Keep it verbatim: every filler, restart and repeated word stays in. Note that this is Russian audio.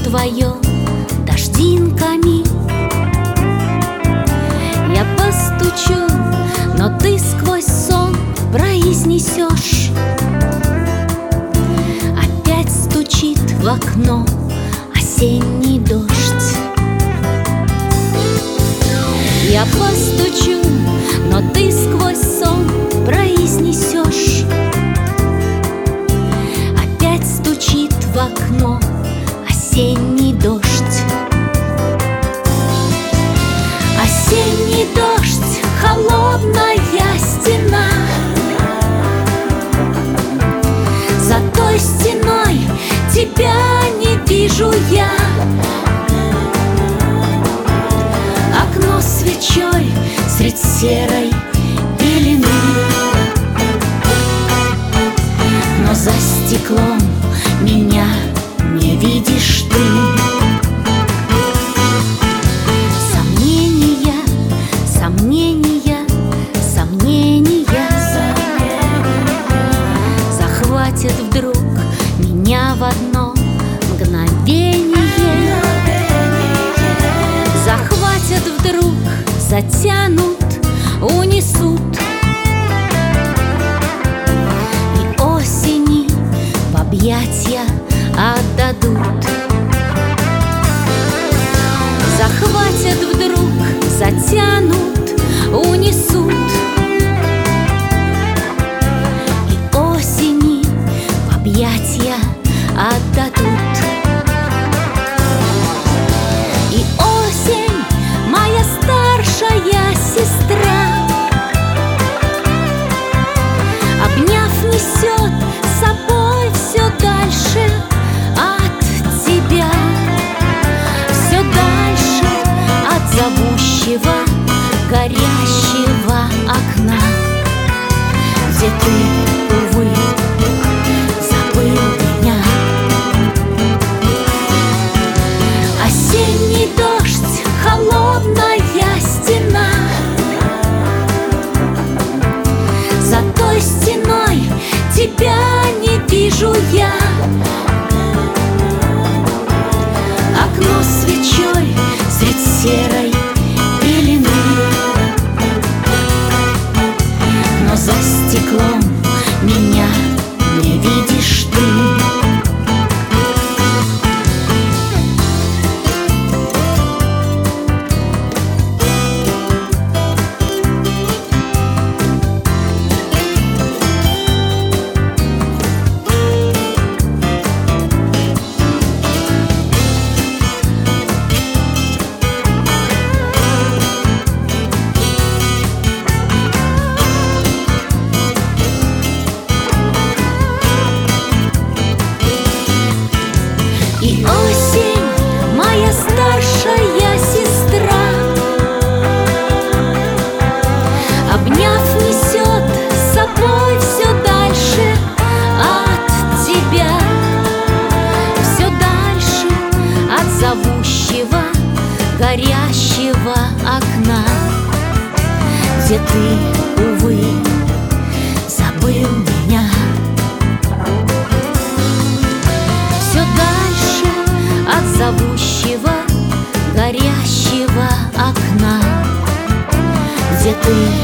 твое дождинками. Я постучу, но ты сквозь сон произнесешь. Опять стучит в окно осенний дождь. Я постучу, но ты сквозь сон произнесешь. Опять стучит в окно осенний дождь. Осенний дождь, холодная стена. За той стеной тебя не вижу я. Окно свечой средь серой пелены, но за стеклом меня не видишь ты. Сомнения, сомнения, сомнения захватят вдруг меня в одно мгновение. Захватят вдруг, затянут, унесут. И осени в объятья отдадут. Захватят вдруг, затянут, унесут. И осени в объятья отдадут. И осень, моя старшая сестра, обняв, несет с собой все дальше от тебя, все дальше от зовущего, горящего окна, где ты, увы, забыл меня. Осенний дождь, холодная стена. За той стеной тебя не вижу я. Окно свечой средь серой пелены, но за стеклом меня не видишь ты. И осень, моя старшая сестра, обняв, несет с собой все дальше от тебя, все дальше от зовущего, горящего окна, где ты, увы, забыл меня. От зовущего, горящего окна, где ты